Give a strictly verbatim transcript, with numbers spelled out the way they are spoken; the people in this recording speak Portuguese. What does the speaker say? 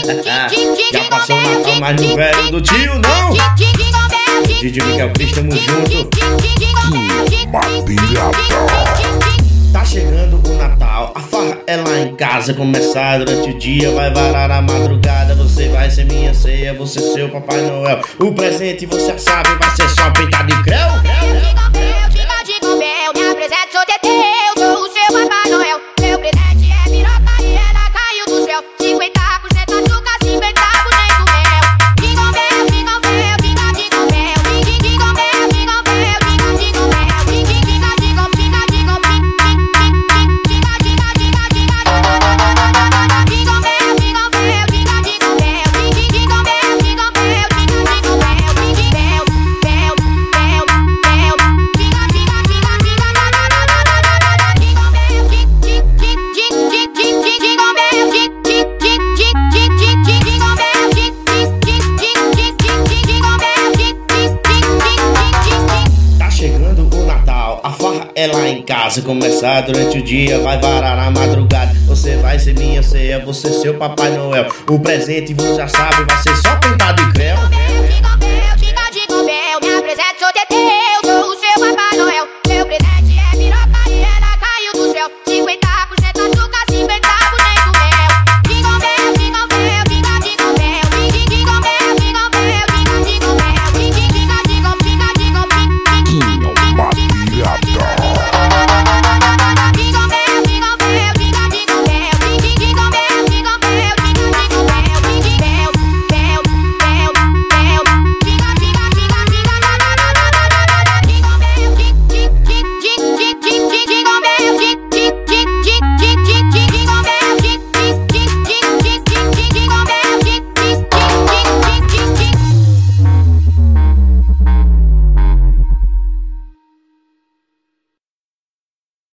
Já passou o Natal, mas no velho do tio não. Didi Miguel Cris, tamo junto. Tá chegando o Natal, a farra é lá em casa. Começar durante o dia, vai varar a madrugada. Você vai ser minha ceia, você seu Papai Noel. O presente você já sabe, vai ser só peitado de creu. Jingle bell, minha presente sou teu, sou o seu Papai Noel. Meu presente é piroca e ela caiu do céu. cinquenta por cento açúcar, cinquenta por cento mel. Jingle bell, jingle bell, jingle, jingle bell. Jingle bell, jingle bell, jingle, jingle bell. Jingle, jingle, jingle, jingle, jingle, jingle, jingle, jingle, jingle, jingle. Jingle bell, jingle bell, jingle, jingle bell. Jingle bell, jingle bell, jingle, jingle bell. Jingle bell, bell, bell, bell. Jingle, jingle, jingle, jingle, jingle, Tá chegando o Natal, a farra é lá em casa. Começar durante o dia, vai varar a madrugada. Você vai ser minha ceia, você seu Papai Noel. O presente você já sabe, vai ser só pintado de creu.